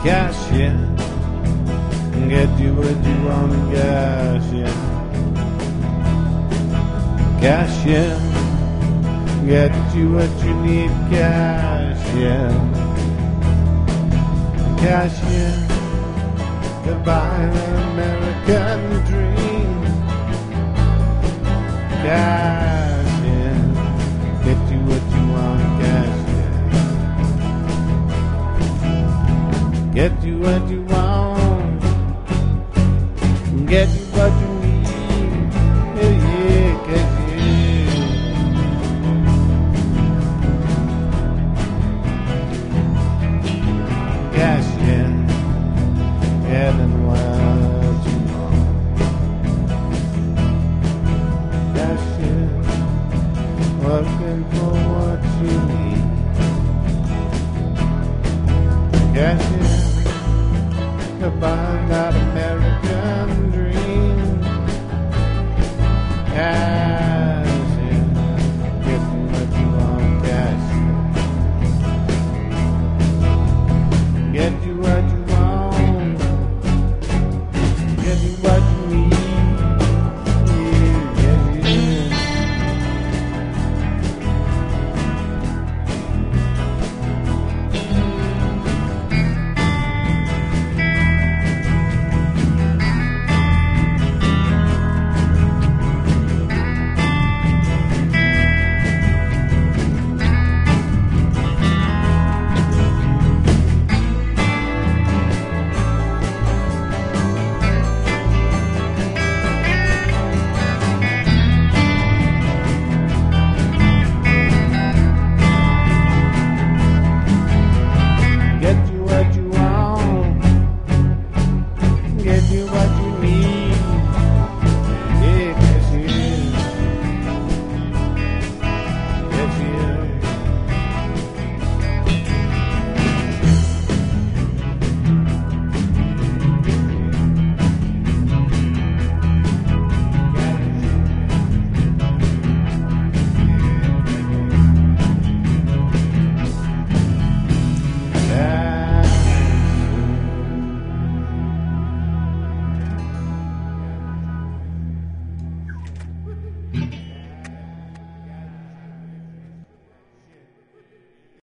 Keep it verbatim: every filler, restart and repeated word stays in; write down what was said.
Cash in, get you what you want to cash in. Cash in, get you what you need, cash in. Cash in, to buy an American dream. Cash in, get you what you want, cash in. Get you what you want, get you what you need, yeah, yeah, cash in. Cash in, getting what you want. Cash in, working for what you need. Cash in, to buy, gotta